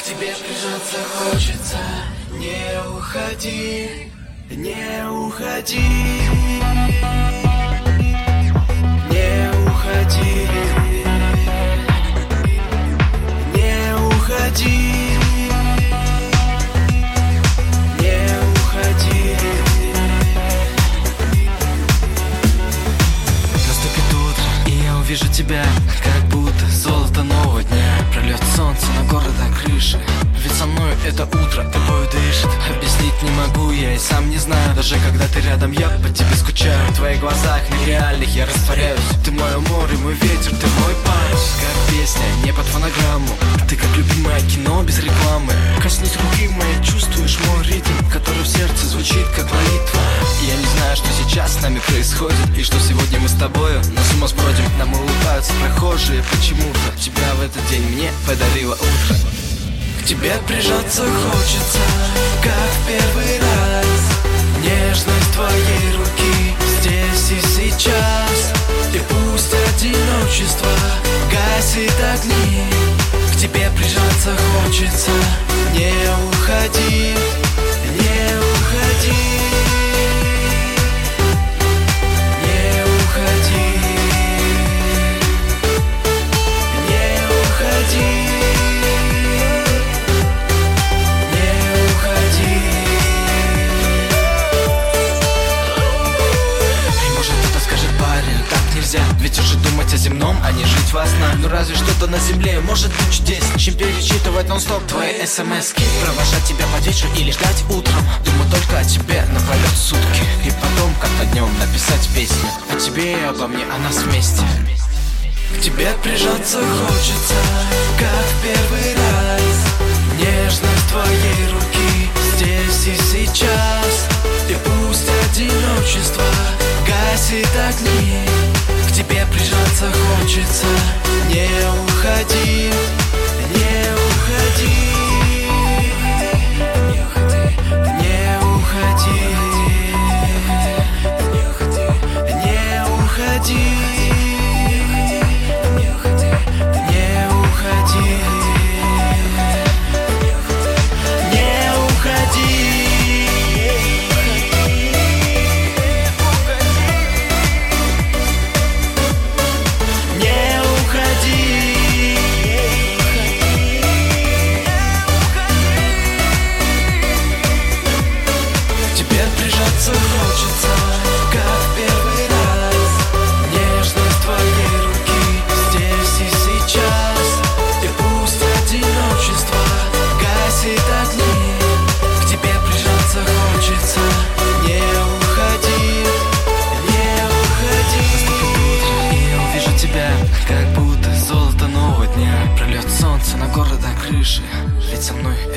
тебе прижаться хочется. Не уходи, не уходи, не уходи, не уходи, не уходи. Наступит утро, и я увижу тебя, как будто золото нового дня. Прольет солнце на города крыши, ведь со мной это утро тобою дышит. Объяснить не могу, я и сам не знаю. Даже когда ты рядом, я по тебе скучаю. В твоих глазах нереальных я растворяюсь. Ты мое море, мой ветер, ты мой парус. Как песня, не под фонограмму. Ты как любимое кино без рекламы. Коснись руки моей, чувствуешь мой ритм, который в сердце звучит как молитва. Я не знаю, что сейчас с нами происходит, и что сегодня мы с тобою на с ума сбродим. Нам улыбаются прохожие почему-то. Тебя в этот день мне подарило утро. К тебе прижаться хочется, как в первый раз. Нежность твоей руки здесь и сейчас. И пусть одиночество гасит огни, к тебе прижаться хочется. Не уходи, не уходи, не уходи, не уходи. Ведь уже думать о земном, а не жить во снах. Ну разве что-то на земле может быть чудеснее, чем перечитывать нон-стоп твои смски, провожать тебя под вечер или ждать утром. Думаю только о тебе напролет сутки, и потом как-то днем написать песню о тебе и обо мне, о нас вместе. К тебе прижаться хочется, как в первый раз. Нежность твоей руки здесь и сейчас. И пусть одиночество гасит огни, к тебе прижаться хочется. Не уходи, не уходи, не уходи, не уходи, не уходи, не уходи, не уходи, не уходи. Хочется, как в первый раз. Нежность твоей руки здесь и сейчас. И пусть одиночество гасит огни, к тебе прижаться хочется. Не уходи, не уходи. Наступит утро, и я увижу тебя, как будто золото нового дня. Прольет солнце на города крыши, ведь со мной